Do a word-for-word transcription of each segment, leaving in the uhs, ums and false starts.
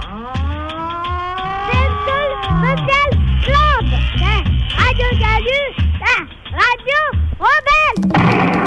Social Club. Radio Salut. Radio Rebelle.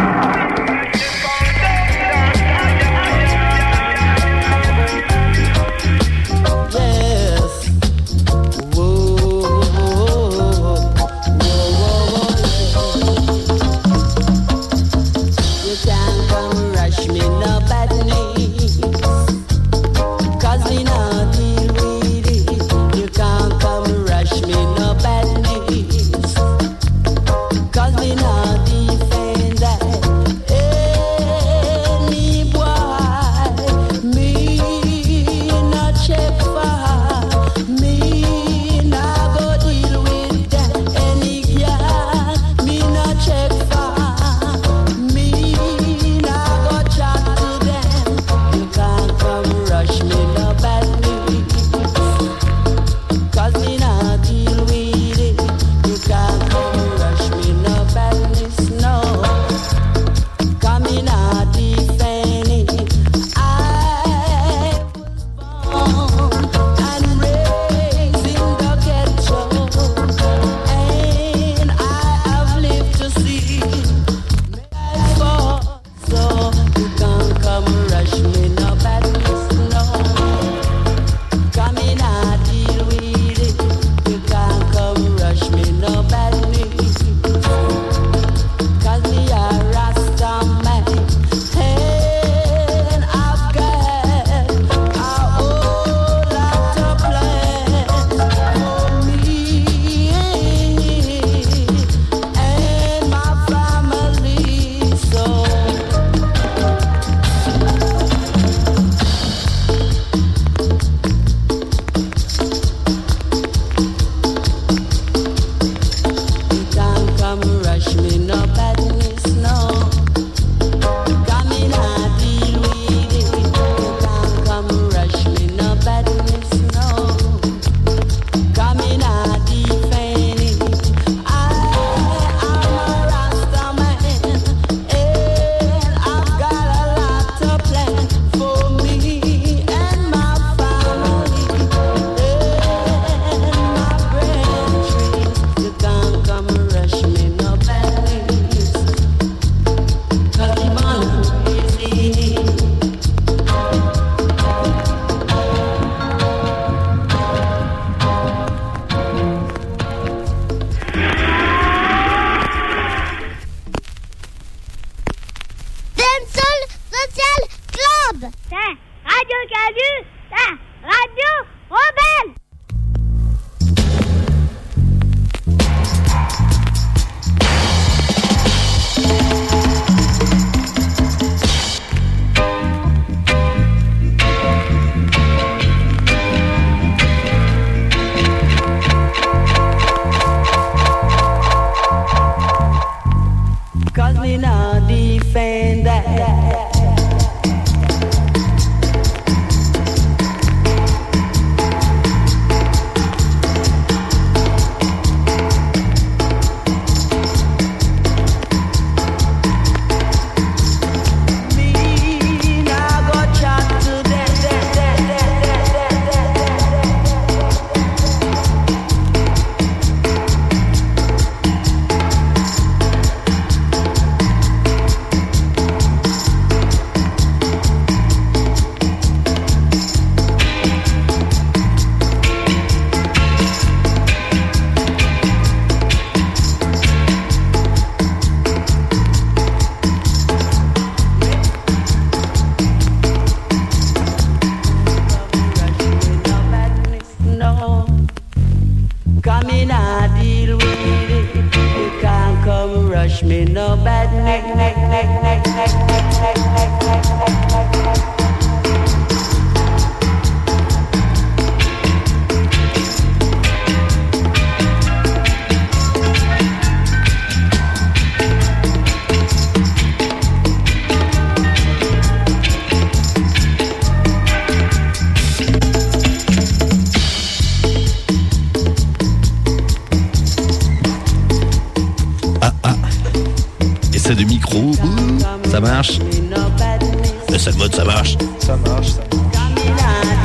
De micro, ouh, ça marche. Le salmon, ça marche. Ça marche, ça marche.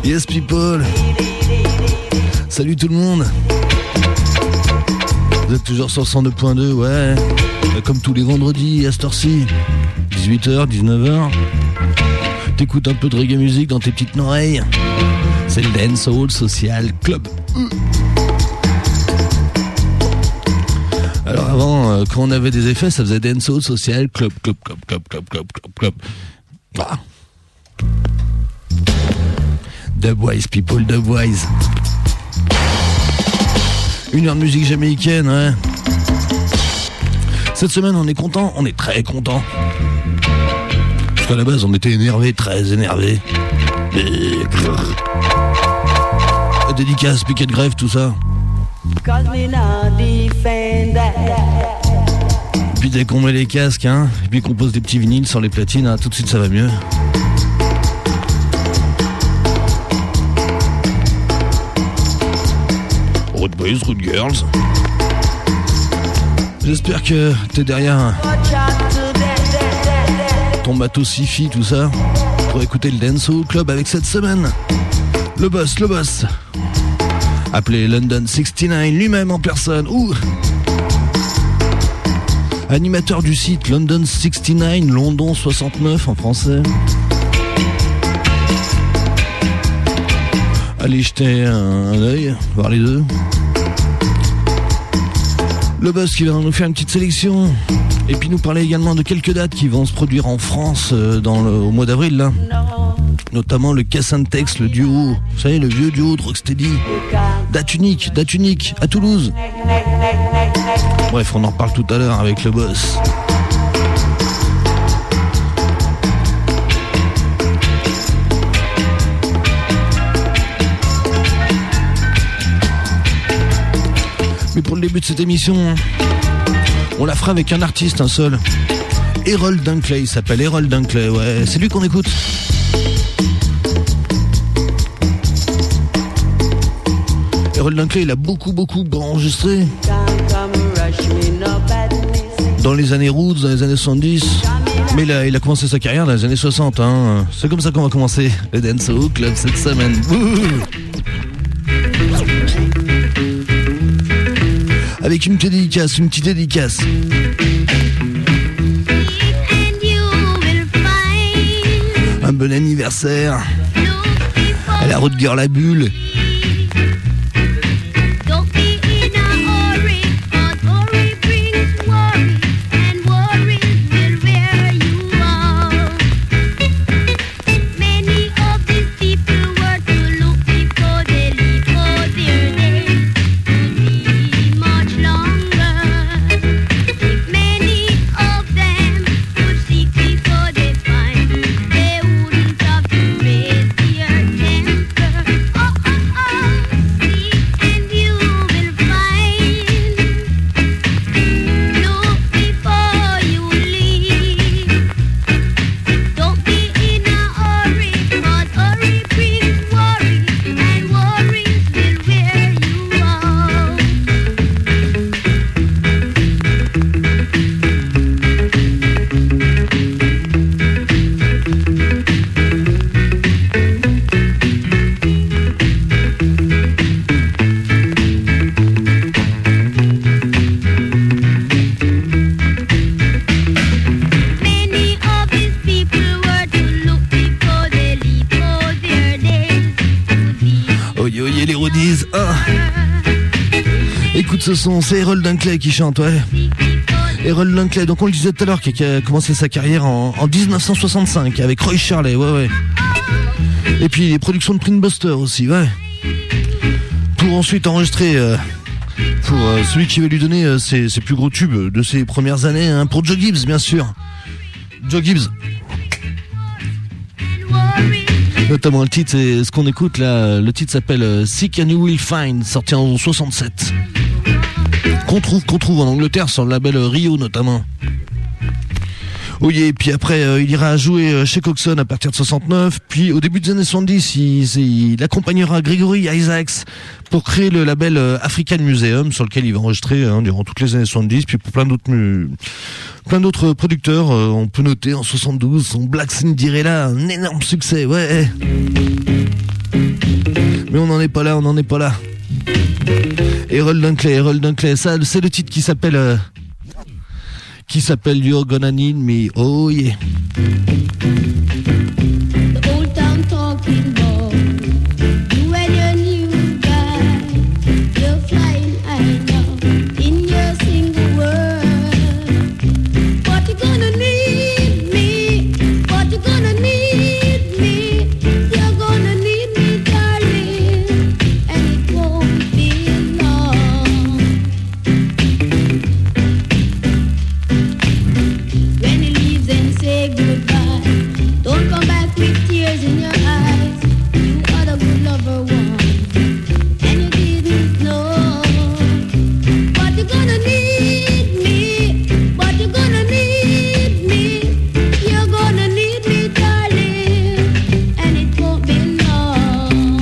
Yes people. Salut tout le monde. Vous êtes toujours sur cent deux point deux, ouais. Comme tous les vendredis à cette heure-ci. dix-huit heures, dix-neuf heures. T'écoutes un peu de reggae music dans tes petites oreilles. C'est le Dancehall Social Club. Alors avant, quand on avait des effets, ça faisait Dancehall Social Club, Club, Club, Club, Club, Club, Club, Club. Ah. Dubwise, people, Dubwise. Une heure de musique jamaïcaine, ouais. Cette semaine, on est content, on est très content. Parce qu'à la base, on était énervé, très énervé. Dédicace, piquet de grève, tout ça. Puis dès qu'on met les casques, hein, et puis qu'on pose des petits vinyles sur les platines, hein, tout de suite ça va mieux. Rude boys, rude girls. J'espère que t'es derrière ton matos hi-fi, tout ça, pour écouter le Dancehall Club avec cette semaine. Le boss, le boss. Appelé London soixante-neuf, lui-même en personne. Ouh. Animateur du site London soixante-neuf, London soixante-neuf en français. Allez jeter un, un œil, voir les deux. Le boss qui va nous faire une petite sélection. Et puis nous parler également de quelques dates qui vont se produire en France euh, dans le, au mois d'avril là. Notamment le Cassantex, le duo, vous savez, le vieux duo de Rocksteady. Date unique, date unique, à Toulouse. Bref, on en reparle tout à l'heure avec le boss. Mais pour le début de cette émission, on la fera avec un artiste, un seul. Errol Dunkley, il s'appelle Errol Dunkley, ouais, c'est lui qu'on écoute. Errol Dunkley, il a beaucoup, beaucoup enregistré dans les années roots, dans les années soixante-dix. Mais il a, il a commencé sa carrière dans les années soixante. Hein. C'est comme ça qu'on va commencer le Dancehall Club cette semaine. Ouh. Avec une petite dédicace, une petite dédicace. Un bon anniversaire à la route Girl la Bulle. Ce son, c'est Errol Dunkley qui chante, ouais. Errol Dunkley, donc on le disait tout à l'heure, qui a commencé sa carrière en, en dix-neuf cent soixante-cinq avec Roy Charley, ouais, ouais. Et puis les productions de Print Buster aussi, ouais. Pour ensuite enregistrer euh, pour euh, celui qui va lui donner euh, ses, ses plus gros tubes de ses premières années, hein, pour Joe Gibbs, bien sûr. Joe Gibbs. Notamment le titre, c'est ce qu'on écoute là, le titre s'appelle Seek and You Will Find, sorti en soixante-sept. Qu'on trouve, qu'on trouve en Angleterre sur le label Rio notamment. Oui, et puis après euh, il ira jouer chez Coxon à partir de soixante-neuf, puis au début des années soixante-dix il, il accompagnera Gregory Isaacs pour créer le label African Museum sur lequel il va enregistrer hein, durant toutes les années soixante-dix, puis pour plein d'autres mu... plein d'autres producteurs. Euh, on peut noter en soixante-douze son Black Cinderella, un énorme succès, ouais. est pas là, on n'en est pas là. Errol Dunkley, Errol Dunkley, ça, c'est le titre qui s'appelle... Euh, qui s'appelle You're Gonna Need Me, oh yeah. The old town talking boy, you and your new guy, you're flying high now in your single world. But you're gonna need me, but you're gonna need me, you're gonna need me, darling, and it won't be long. When he leaves and say goodbye, don't come back with tears in your eyes. You are the good lover one, and you didn't know. But you're gonna need me, but you're gonna need me, you're gonna need me, darling, and it won't be long.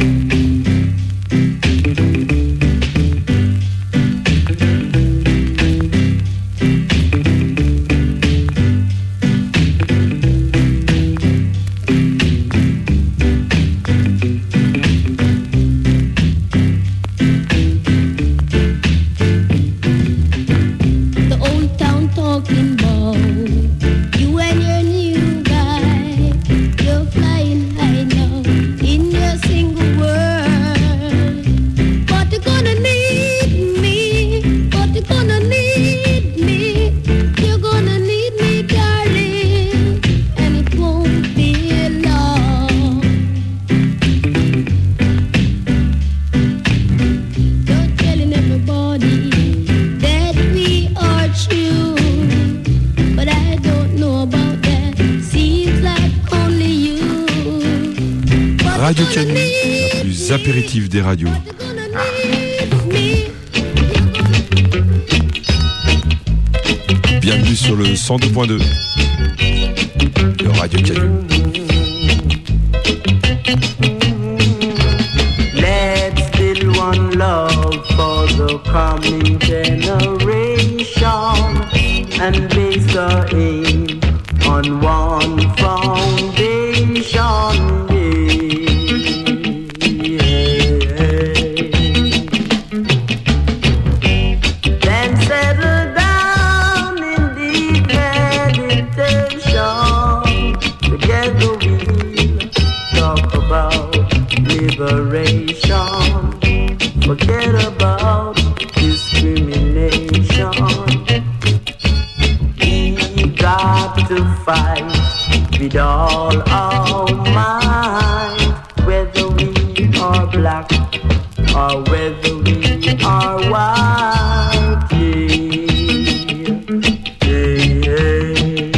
The old town talking boy, you and your new guy, you're flying high now in your single world. But you're gonna need me, but you're gonna need me, you're gonna need me, darling, and it won't be long. You're telling everybody that we are true, but I don't know about that. Seems like only you. But Radio you're gonna Canu, need la plus apéritive des radios. But you're gonna need me. Bienvenue sur le cent deux point deux de Radio Canu. Let's build one love for the coming generation and base our aim on one foundation. Yeah. Then settle down in deep meditation. Together we'll talk about liberation. Forget about discrimination. We got to fight with all our might, whether we are black or whether we are white. Yeah, yeah.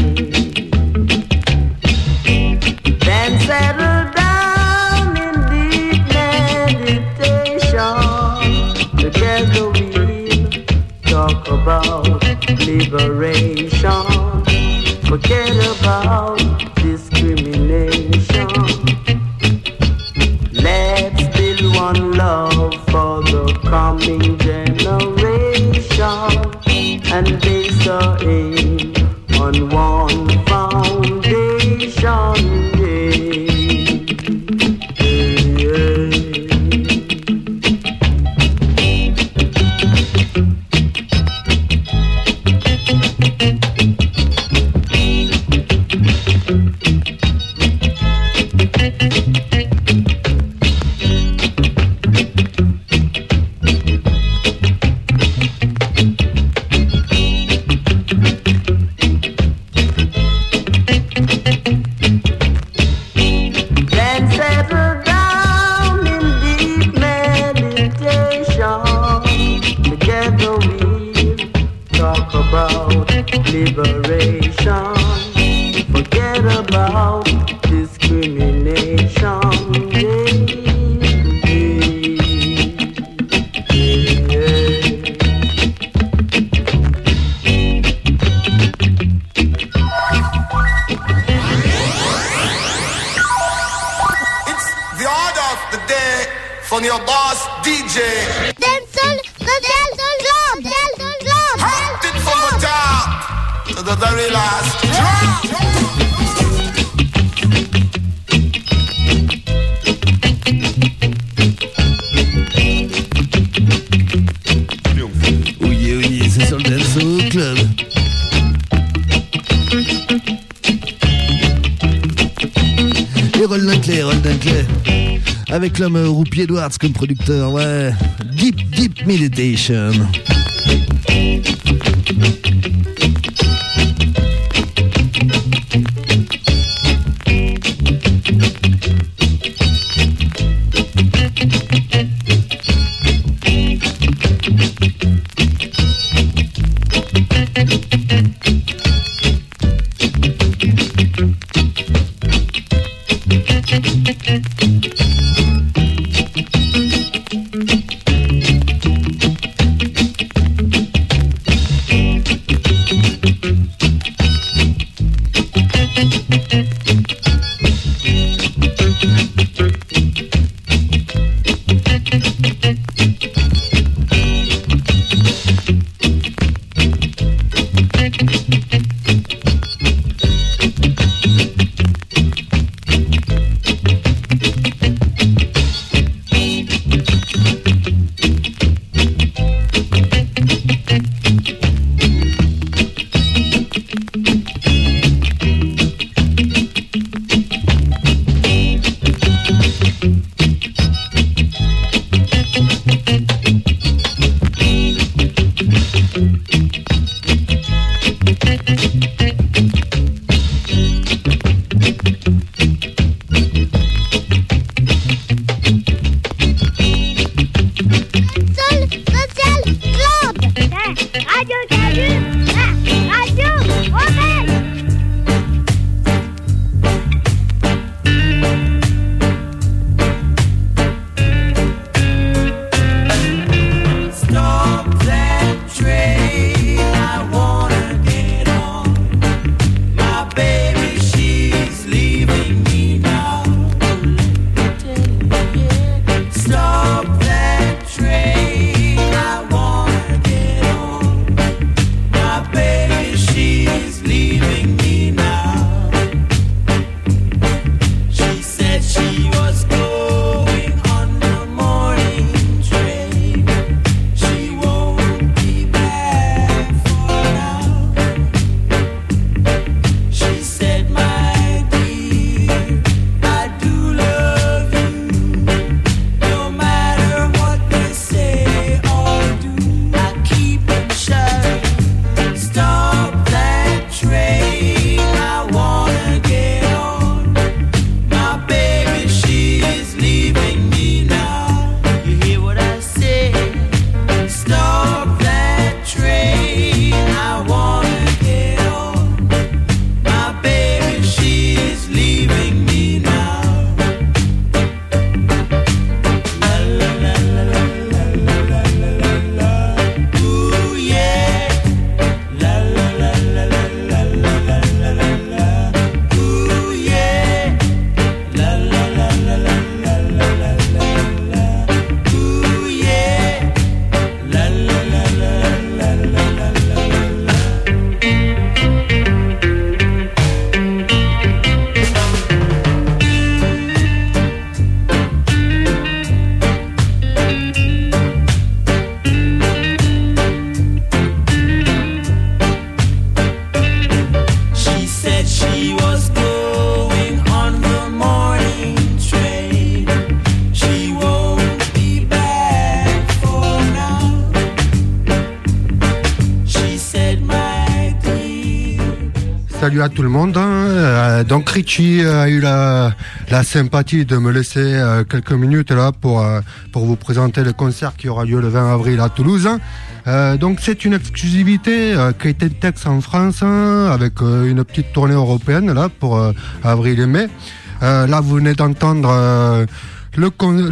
Then settle down in deep meditation. Together we'll talk about liberation. Forget about discrimination. Let's build one love for the coming generation and base our aim on one foundation. Yeah. Yeah. Then settle down in deep meditation. Together we'll talk about liberation. Forget about discrimination. Yeah, yeah. It's the order of the day from your boss D J. Dental, the dental club, dental club, Hopped it from the top to the very last drop. Avec l'homme Rupi Edwards comme producteur, ouais. Deep, Deep Meditation. Salut à tout le monde. Euh, donc Richie a eu la, la sympathie de me laisser euh, quelques minutes là pour euh, pour vous présenter le concert qui aura lieu le vingt avril à Toulouse. Euh, donc c'est une exclusivité euh, qui a été texte en France hein, avec euh, une petite tournée européenne là pour euh, avril et mai. Euh, là vous venez d'entendre euh, le,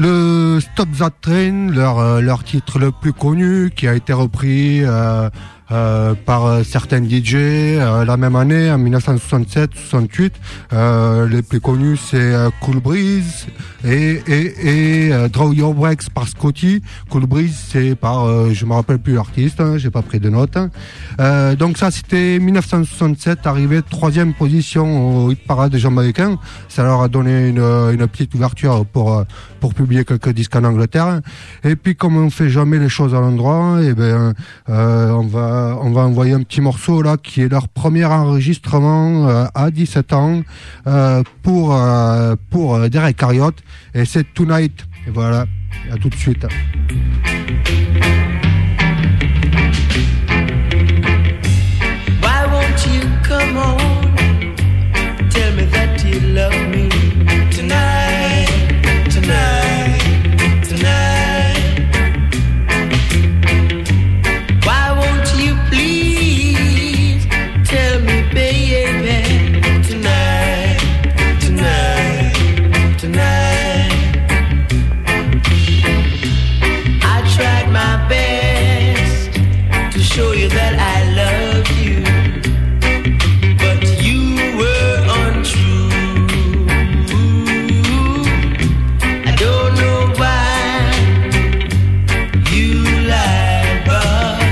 le Stop That Train, leur euh, leur titre le plus connu qui a été repris euh, Euh, par euh, certains D J euh, la même année en dix-neuf cent soixante-sept soixante-huit. Euh, les plus connus c'est euh, Cool Breeze et et, et euh, Draw Your Breaks par Scotty. Cool Breeze c'est par euh, je me rappelle plus l'artiste, hein, j'ai pas pris de notes. Hein. Euh, donc ça c'était dix-neuf cent soixante-sept, arrivé troisième position au hit parade jamaïcain. Ça leur a donné une, une petite ouverture pour pour publier quelques disques en Angleterre. Et puis comme on fait jamais les choses à l'endroit, et ben euh, on va euh, on va envoyer un petit morceau là qui est leur premier enregistrement euh, à dix-sept ans euh, pour euh, pour euh, Derek Harriott, et c'est Tonight. Et voilà, à tout de suite. Why won't you come on? Tell me that you love me tonight, tonight, tonight. Why won't you please tell me, baby, tonight, tonight, tonight. I tried my best to show you that I love you, but you were untrue. I don't know why you lied, but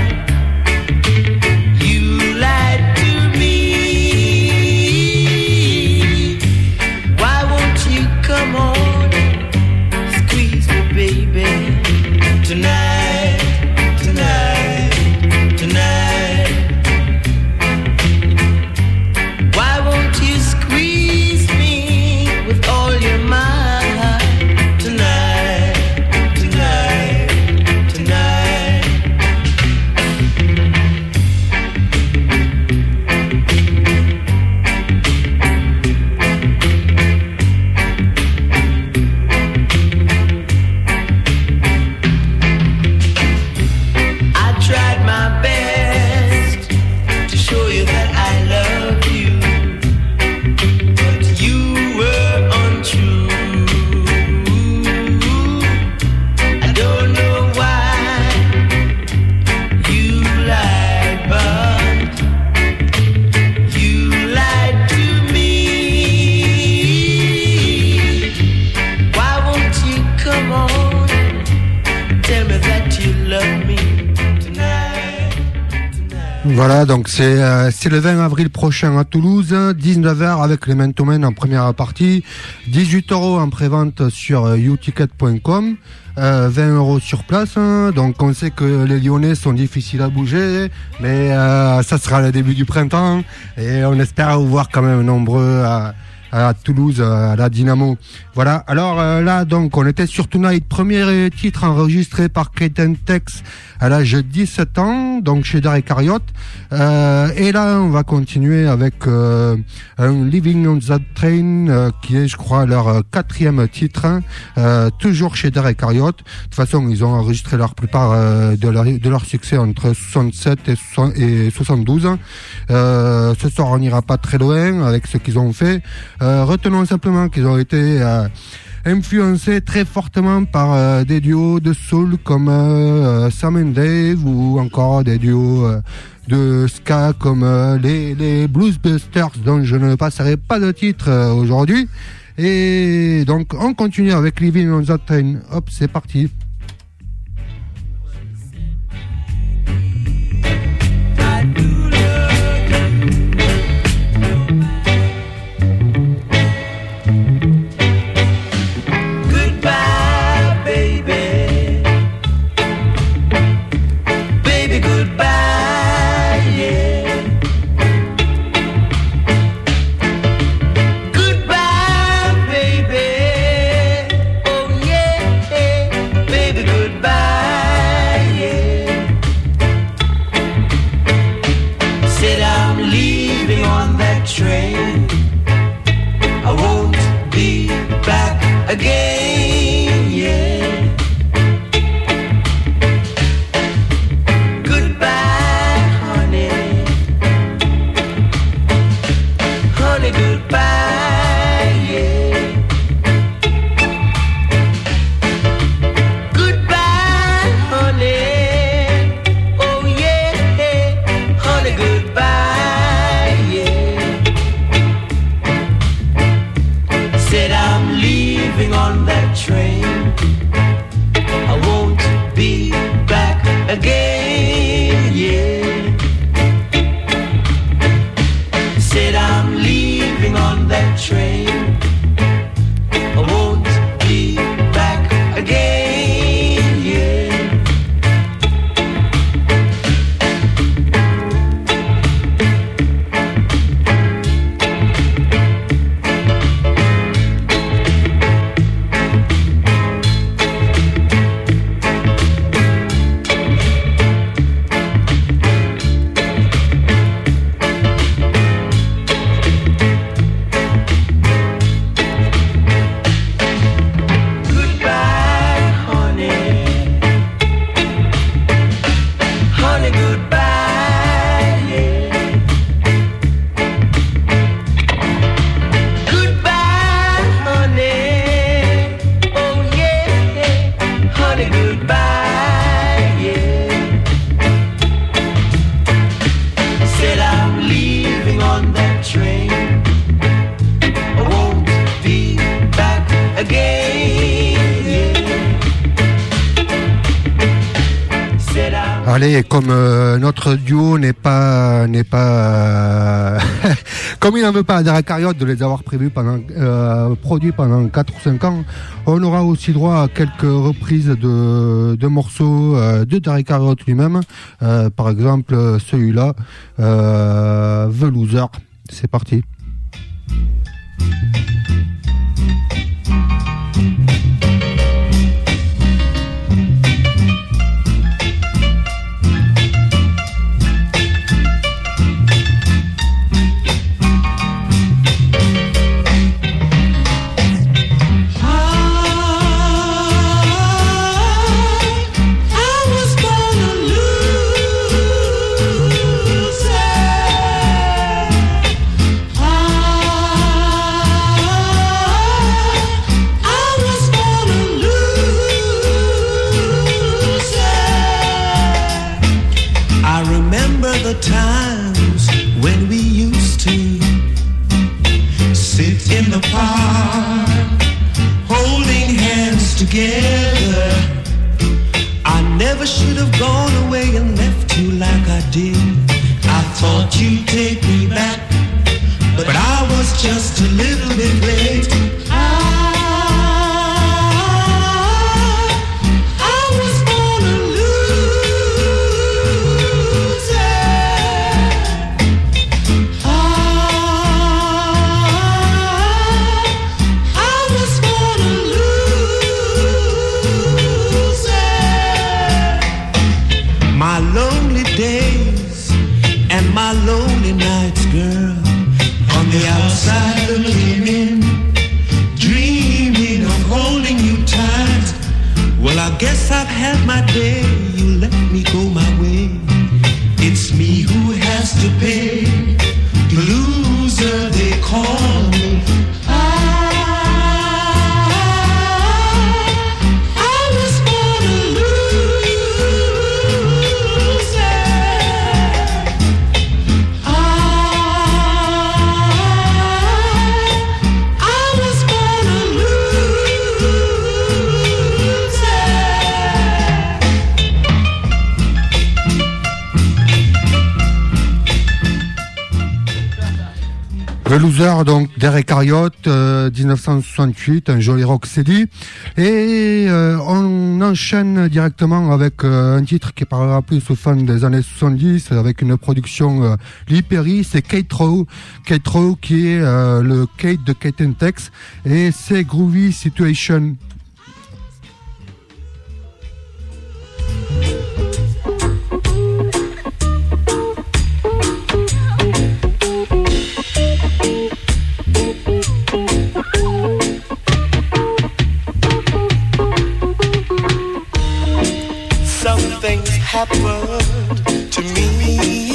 you lied to me. Why won't you come on, squeeze me, baby, tonight, tonight, tonight. Why won't you squeeze me with all your might tonight, tonight, tonight? I tried my best to show you that I love you, but you were untrue. I don't know why you lied, but you lied to me. Why won't you come on? Tell me that you love me tonight, tonight. Voilà, donc c'est euh, c'est le vingt avril prochain à Toulouse, dix-neuf heures avec les main to main en première partie, dix-huit euros en prévente sur euh, you ticket point com, euh, vingt euros sur place. Hein. Donc on sait que les Lyonnais sont difficiles à bouger, mais euh, ça sera le début du printemps et on espère vous voir quand même nombreux à, à Toulouse, à la Dynamo. Voilà, alors euh, là donc on était sur Tonight, premier titre enregistré par Clayton Tex à l'âge de dix-sept ans, donc chez Derek Harriott. Euh, et là on va continuer avec euh, un Living on That Train euh, qui est je crois leur euh, quatrième titre, hein, euh, toujours chez Derek Harriott. De toute façon ils ont enregistré la plupart euh, de, leur, de leur succès entre soixante-sept et, soixante et soixante-douze. Euh, ce soir on n'ira pas très loin avec ce qu'ils ont fait. Euh, retenons simplement qu'ils ont été euh, influencés très fortement par euh, des duos de soul comme euh, Sam and Dave, ou encore des duos euh, de ska comme euh, les, les Bluesbusters, dont je ne passerai pas de titre euh, aujourd'hui. Et donc on continue avec Living on That Train. Hop, c'est parti. Goodbye, baby. Oh yeah, baby. Allez, comme euh, notre duo n'est pas n'est pas euh, comme il n'en veut pas à Derek Harriott de les avoir prévus pendant euh, produits pendant quatre ou cinq ans, on aura aussi droit à quelques reprises de, de morceaux euh, de Derek Harriott lui-même. Euh, par exemple, celui-là, euh, The Loser. C'est parti. Times when we used to sit in the park holding hands together. I never should have gone away and left you like I did. I thought you'd take me back, but I was just a little bit late. My lonely nights, girl, on the outside looking in, dreaming of holding you tight. Well, I guess I've had my day, you let me go my way. It's me who has to pay, the loser they call me. The Loser, donc Derek Harriott, euh, dix-neuf cent soixante-huit, un joli rock steady. Et euh, on enchaîne directement avec euh, un titre qui parlera plus aux fans des années soixante-dix, avec une production euh, Lee Perry, c'est Kate Rowe. Kate Rowe qui est euh, le Kate de Kate and Tex, et c'est Groovy Situation. Happened to me.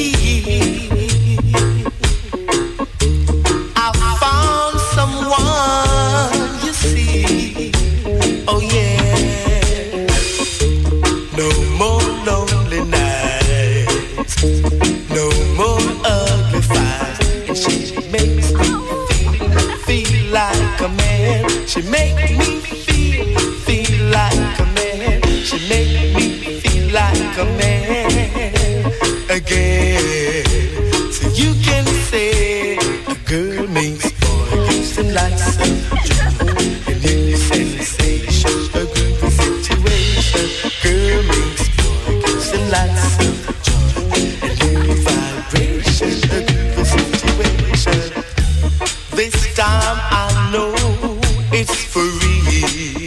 I found someone, you see. Oh yeah. No more lonely nights, no more ugly fights. And she makes me feel, feel like a man. She makes me feel, feel like a man. She makes me like a man again. So you can say a girl makes boy gives him lots of joy. And in your sensation, a groovy situation. Girl makes boy gives him lots of joy. And in your vibration, a groovy situation. This time I know it's for real.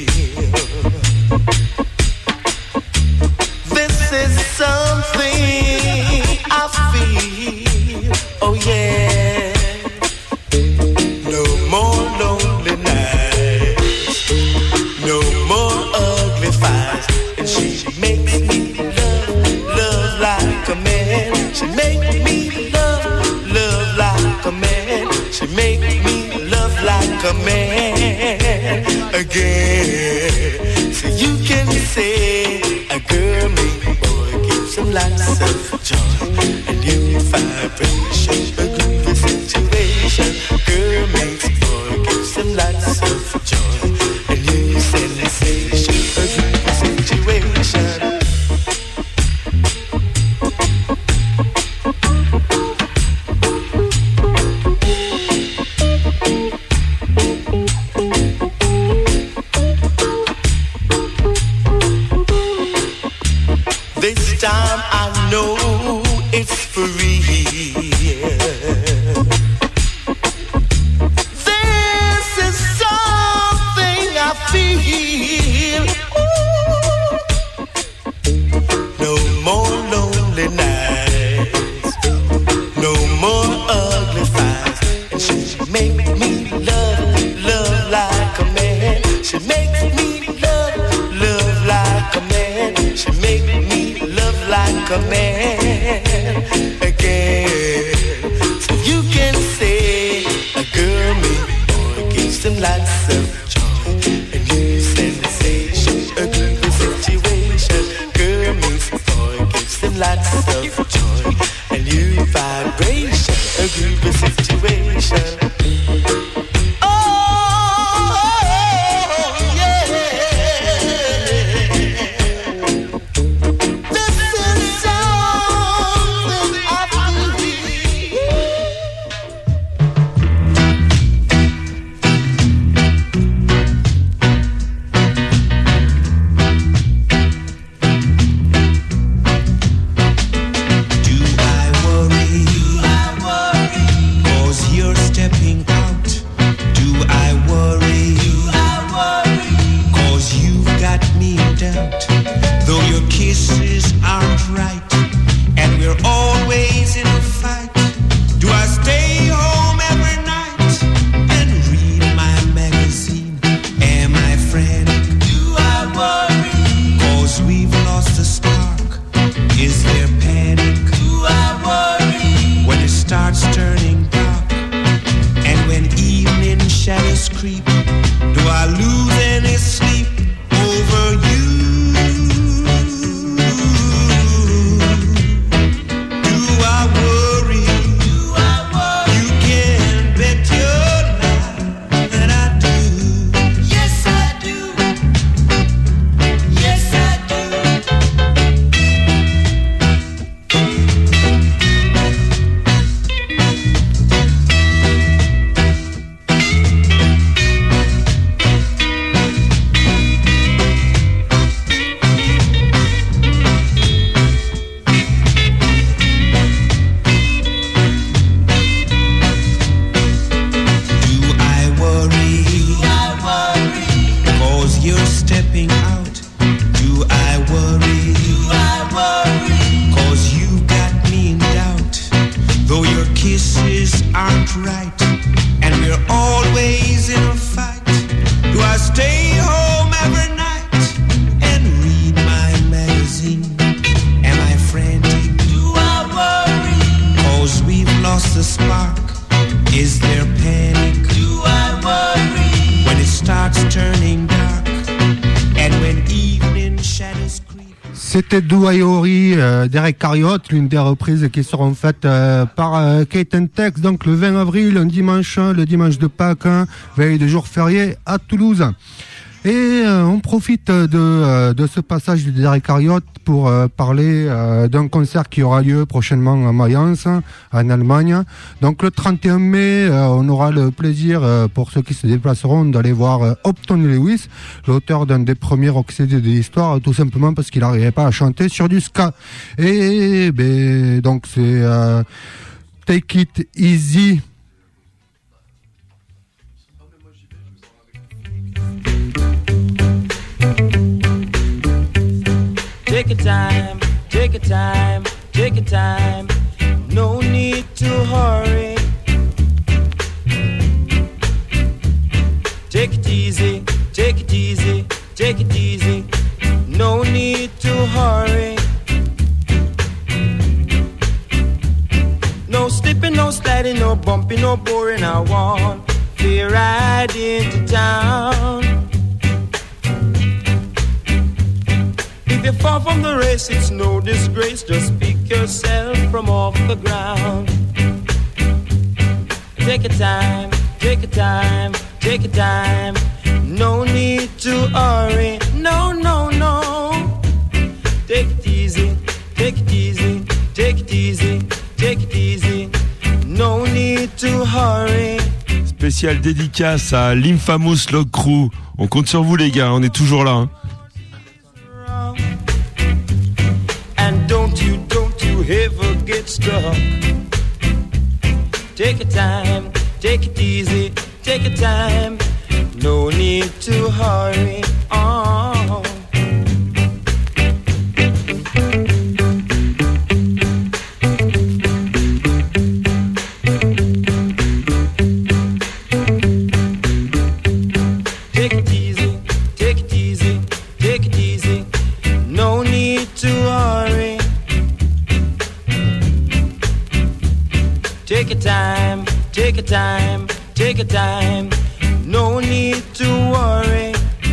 Something I feel, oh yeah. No more lonely nights, no more ugly fights. And she makes me love, love like a man. She makes me love, love like a man. She makes me love like a man again. So you can say a girl makes lots of joy, and in your vibration, a groovy situation. Girl makes boy gives him lots of joy, and in your sensation, a groovy situation. time I know it's for real. This is something I feel. Ooh. No more lonely nights, no more ugly fights. And she make me love, love like a man. She makes me love, love like a man. She make me love like a man again. So you can say a girl meets boy gives them lots of joy, a new sensation, a groovy situation. Girl meets boy gives them lots of joy, a new vibration, a groovy situation. C'était Douayori, euh, Derek Carriot, l'une des reprises qui seront faites euh, par euh, Kate and Tex, donc le vingt avril, un dimanche, le dimanche de Pâques, hein, veille de jour férié à Toulouse. Et euh, on profite de, euh, de ce passage de Derek Carriot pour euh, parler euh, d'un concert qui aura lieu prochainement à Mayence, en Allemagne. Donc le trente et un mai, euh, on aura le plaisir, euh, pour ceux qui se déplaceront, d'aller voir euh, Upton Lewis, l'auteur d'un des premiers rock C D de l'histoire, tout simplement parce qu'il n'arrivait pas à chanter sur du ska. Et ben, donc c'est euh, Take It Easy. Take your time, take your time, take your time. No need to hurry. Take it easy, take it easy, take it easy. No need to hurry. No slipping, no sliding, no bumping, no boring. I want to ride into town. If you fall from the race, it's no disgrace. Just pick yourself from off the ground. Take your time, take your time, take your time. No need to hurry, no, no, no. Take it easy, take it easy, take it easy, take it easy. No need to hurry. Spécial dédicace à l'Infamous Log Crew. On compte sur vous les gars, on est toujours là. Hein. And ever get stuck. Take your time, take it easy, take your time. No need to hurry on. Take it easy, take it easy, take it easy. No need to hurry. Take your time, take your time, take your time. No need to worry.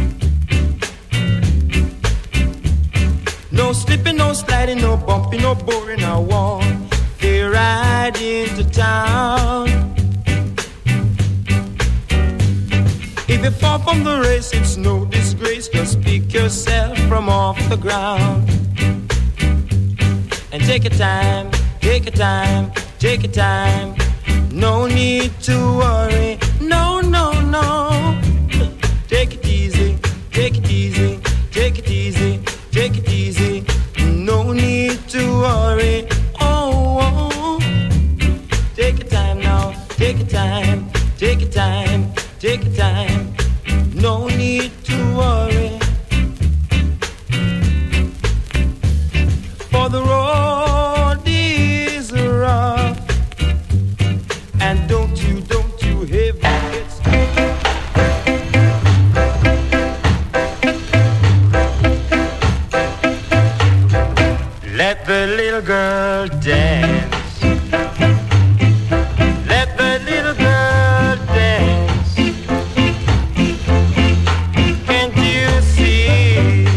No slipping, no sliding, no bumping, no boring. I want they ride into town. If you fall from the race, it's no disgrace. Just pick yourself from off the ground. And take your time, take your time, take your time. No need to worry. No, no, no. Take it easy, take it easy, take it easy, take it easy. No need to worry. Oh, oh. Take your time now, take your time, take your time, take your time. No need to worry. For the road is rough. And don't you, don't you ever get stuck. Let the little girl dance. Let the little girl dance. Can't you see?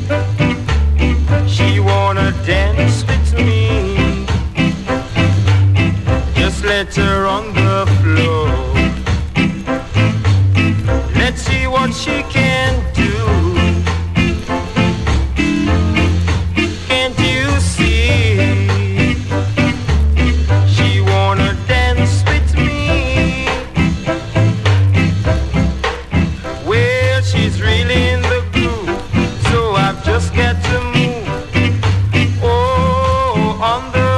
She wanna dance with me. Just let her on the floor. Let's see what she can do. Can't you see? She wanna dance with me. Well, she's really in the groove, so I've just got to move. Oh, on the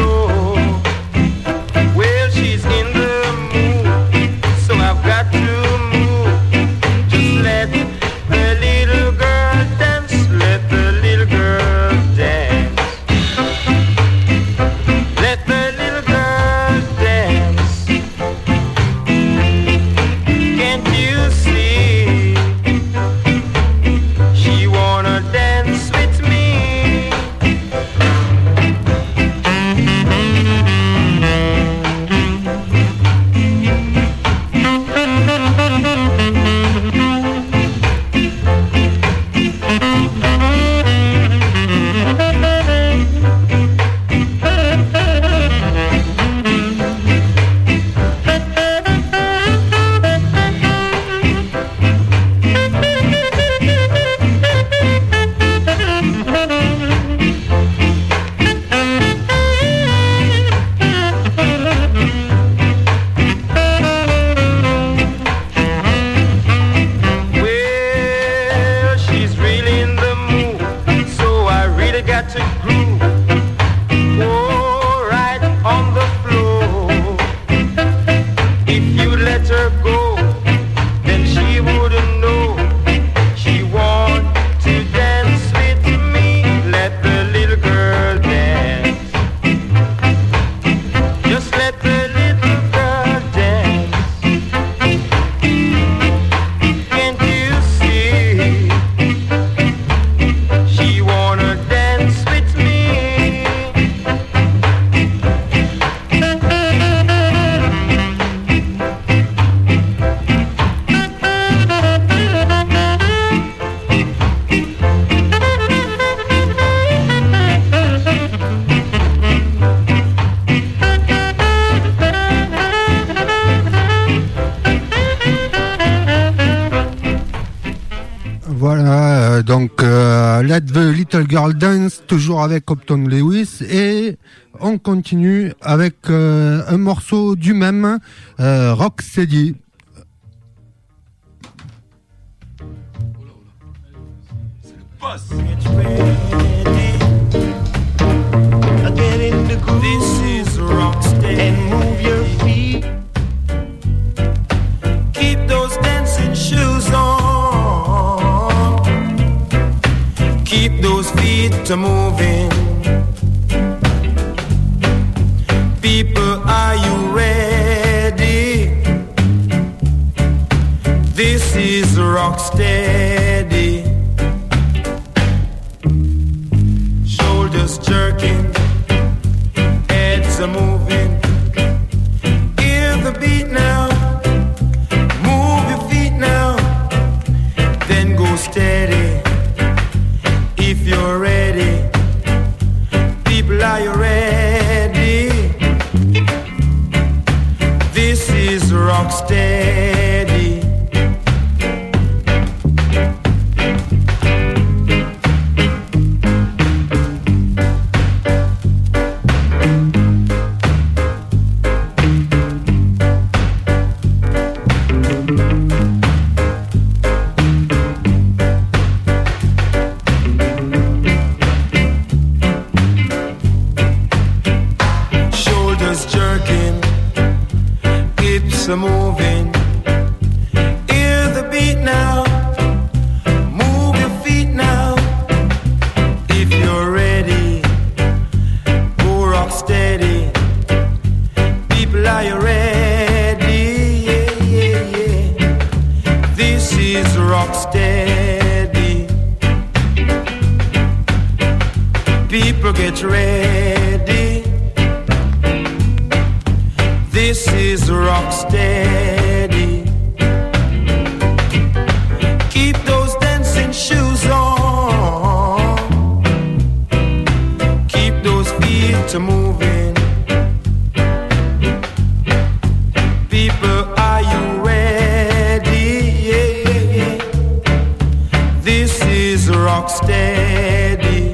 Voilà, donc euh, Let the Little Girl Dance, toujours avec Compton Lewis, et on continue avec euh, un morceau du même, euh, Rocksteady. Again Keep those feet a moving. People, are you ready? This is rock steady. Shoulders jerking, heads are moving. Hear the beat now. Move your feet now. Then go steady. If you're ready, people, are you ready? This is rock steady. Moving, hear the beat now. Move your feet now. If you're ready, go rock steady. People, are you ready? Yeah, yeah, yeah. This is rock steady. People, get ready. This is rock steady. Keep those dancing shoes on. Keep those feet moving. People, are you ready? Yeah, yeah, yeah. This is rock steady.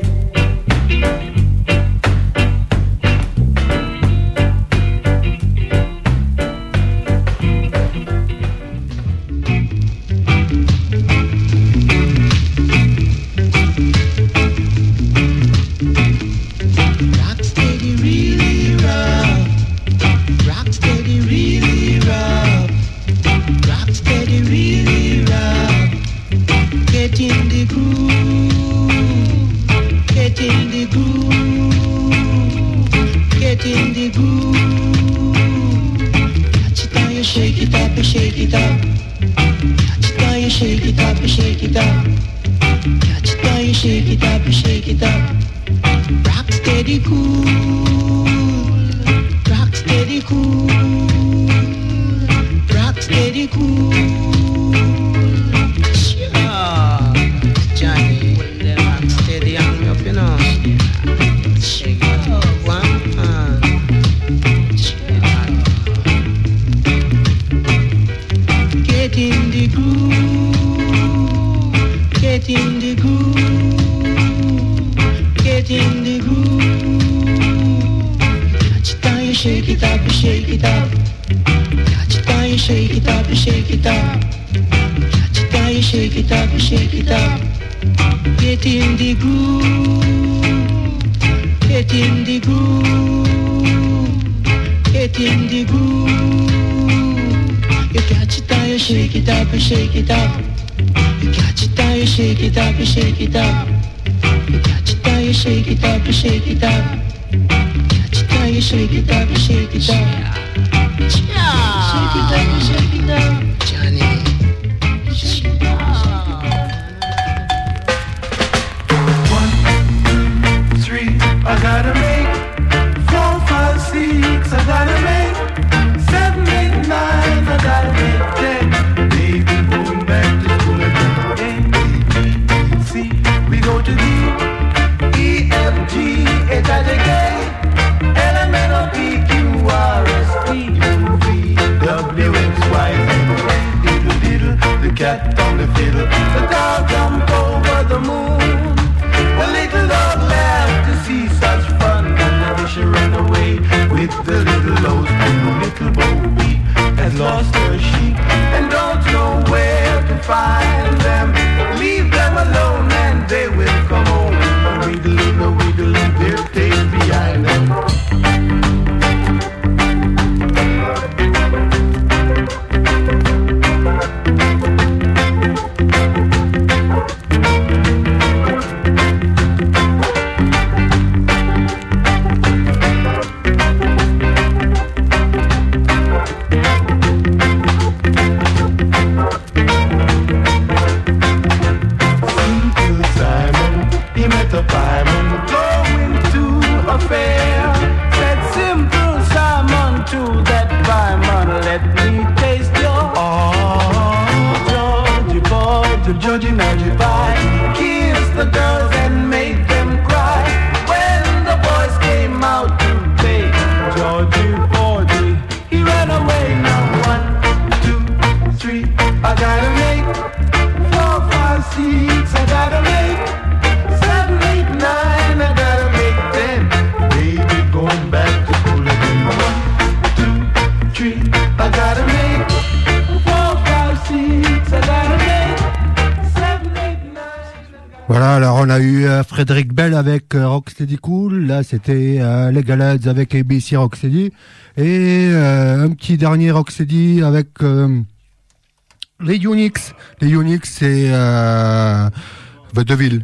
Alors on a eu euh, Frédéric Bell avec euh, Rocksteady Cool, là c'était euh, les Galads avec A B C Rocksteady, et euh, un petit dernier Rocksteady avec euh, les Unix. Les Unix c'est euh, Vaudeville.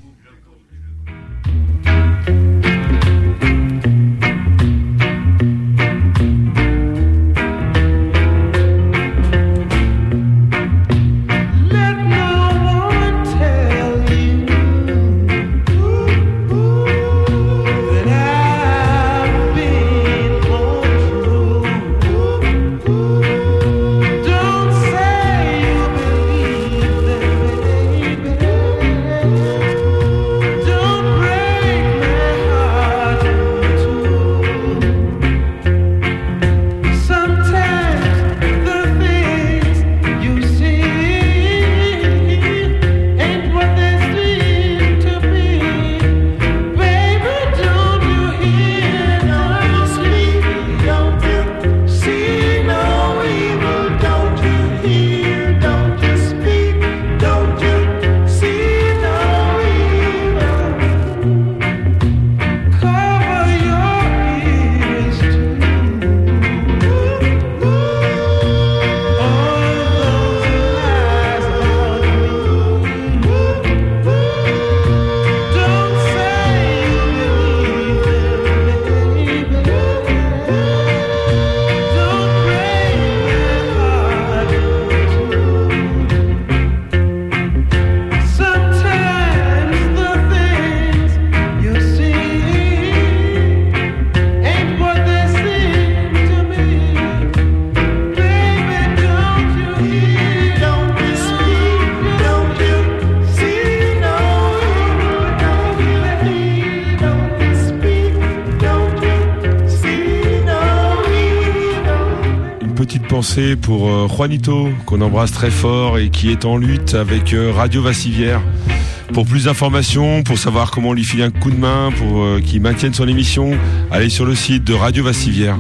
Pour euh, Juanito, qu'on embrasse très fort et qui est en lutte avec euh, Radio Vassivière. Pour plus d'informations, pour savoir comment on lui filer un coup de main, pour euh, qu'il maintienne son émission, allez sur le site de Radio Vassivière.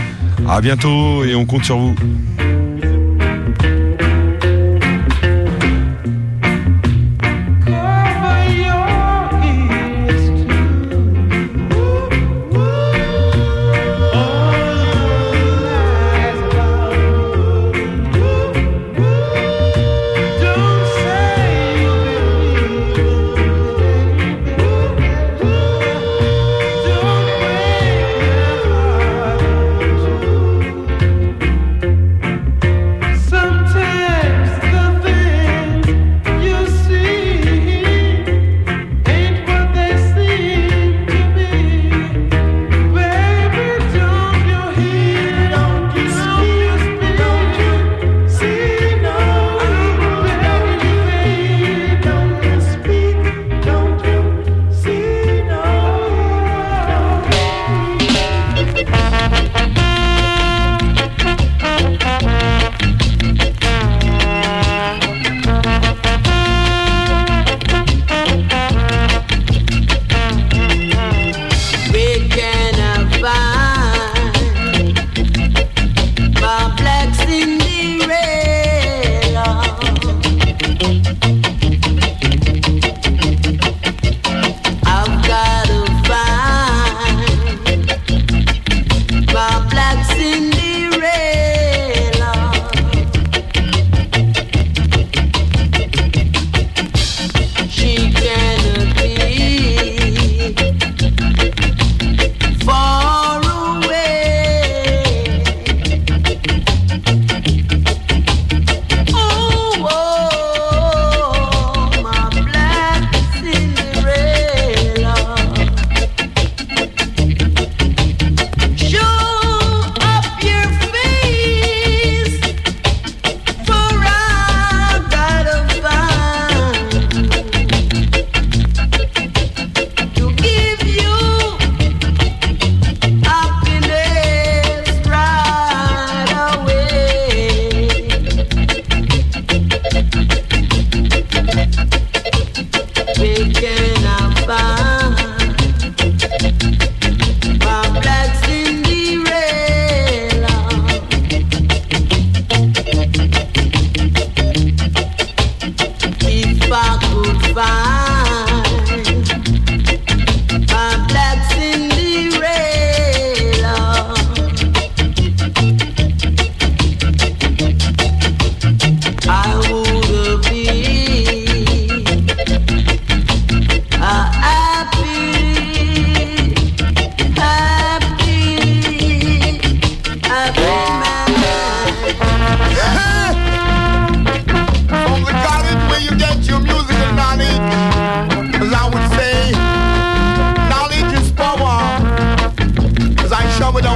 À bientôt et on compte sur vous.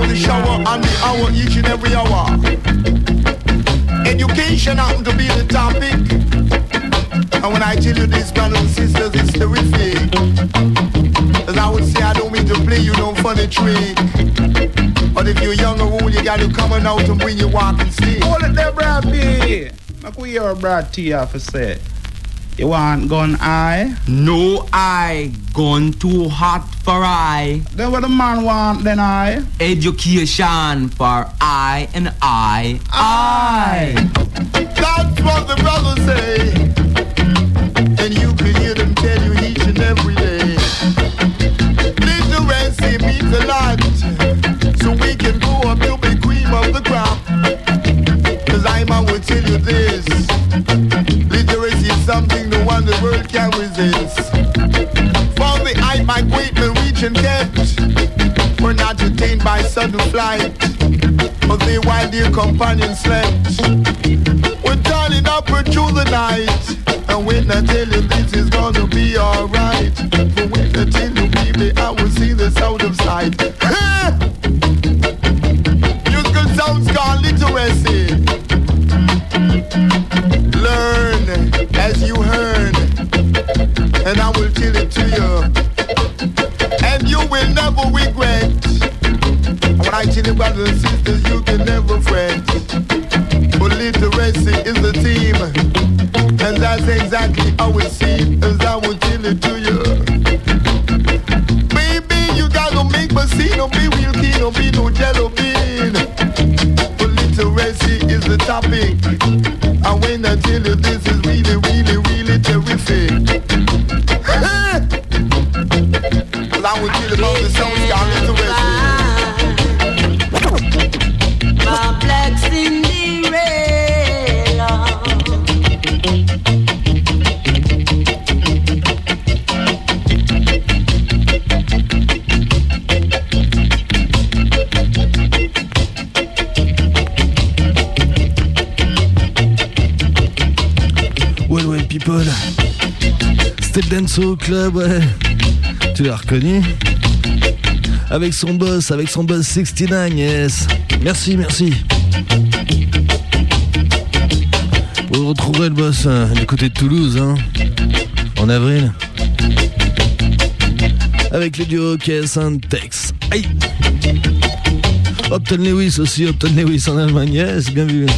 the shower and the hour each and every hour. Education happen to be the topic. And when I tell you this, brothers and sisters, it's terrific. As I would say, I don't mean to play you no funny trick. But if you're young or old, you got to come out and bring your walking stick. Hold it there, Brad P. Make we hear Brad T have to say. You want gun eye? No eye. Gun too hot for I. Then what the man want then I? Education for I and I. I. That's what the brothers say. And you can hear them tell you each and every day. Literacy means a lot. So we can grow up to be cream of the crop. Cause I man will tell you this. Literacy is something no one the world can resist. For the I migrate and reach and get. We're not detained by sudden flight. But they while their companions slept. We're turning up through the night. And when I tell you this is gonna be alright. But when I tell you baby I will see this out of sight. Use good sounds called literacy. Learn as you earn. And I will tell it to you. And you will never regret. When I tell you brothers and sisters you can never fret. But literacy is the team. And that's exactly how it seems. As I will tell it to you. Baby you gotta make me see. Don't be real keen. Don't be no jello bean. But literacy is the topic. And when I tell you this is really, really, really terrific. Cause I will tell you about the sounds called literacy. My black Cinderella. Well, well, people. C'était le Dancehall Club, ouais. Tu l'as reconnu? Avec son boss, avec son boss soixante-neuf, yes. Merci, merci. Vous retrouverez le boss euh, du côté de Toulouse, hein, en avril. Avec le duo K S and Tex. Aïe! Upton Lewis aussi, Upton Lewis en Allemagne, yes, bien vu.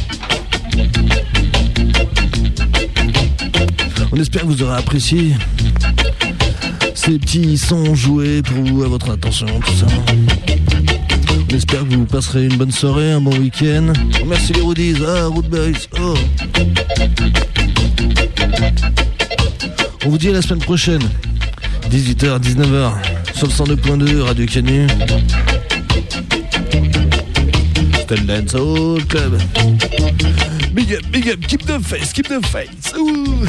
On espère que vous aurez apprécié ces petits sons joués pour vous, à votre attention, tout ça. On espère que vous passerez une bonne soirée, un bon week-end. Merci les Roadies, ah, Roadberries, oh. On vous dit à la semaine prochaine, dix-huit heures, dix-neuf heures, sur le cent deux point deux, Radio Canu. C'était le Dancehall Club. Big up, big up, keep the face, keep the face. Ouh.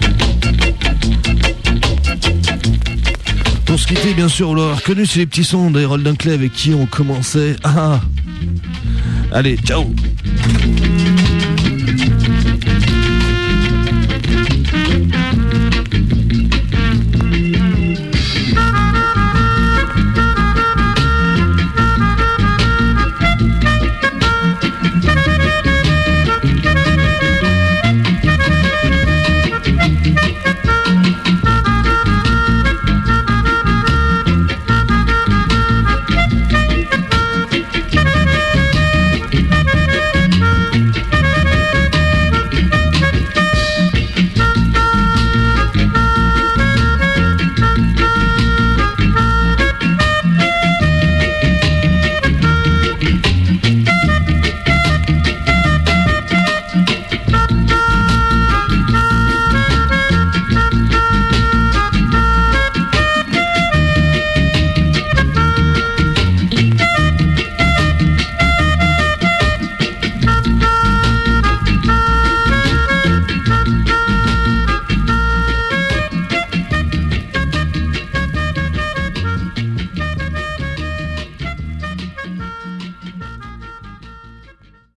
Pour se quitter, bien sûr, vous l'aurez reconnu, c'est les petits sons d'Harold Dunkley avec qui on commençait. Ah. Allez, ciao.